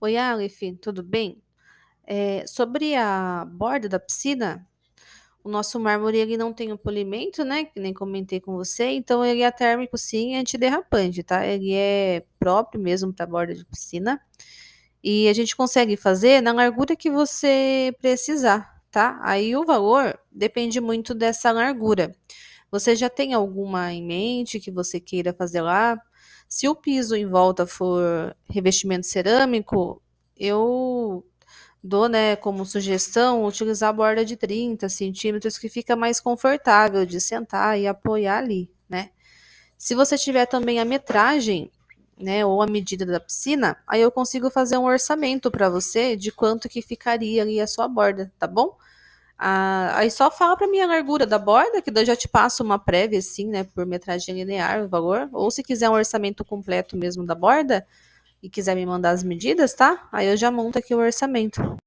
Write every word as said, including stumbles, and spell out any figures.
Oi, Aleph, tudo bem? Eh, sobre a borda da piscina, o nosso mármore ele não tem o polimento, né? Que nem comentei com você, então ele é térmico sim e antiderrapante, tá? Ele é próprio mesmo para borda de piscina. E a gente consegue fazer na largura que você precisar, tá? Aí o valor depende muito dessa largura. Você já tem alguma em mente que você queira fazer lá? Se o piso em volta for revestimento cerâmico, eu dou, né, como sugestão utilizar a borda de trinta centímetros, que fica mais confortável de sentar e apoiar ali, né? Se você tiver também a metragem, né, ou a medida da piscina, aí eu consigo fazer um orçamento para você de quanto que ficaria ali a sua borda, tá bom? Ah, aí só fala para mim a largura da borda, que daí eu já te passo uma prévia, assim, né, por metragem linear, o valor. Ou se quiser um orçamento completo mesmo da borda e quiser me mandar as medidas, tá? Aí eu já monto aqui o orçamento.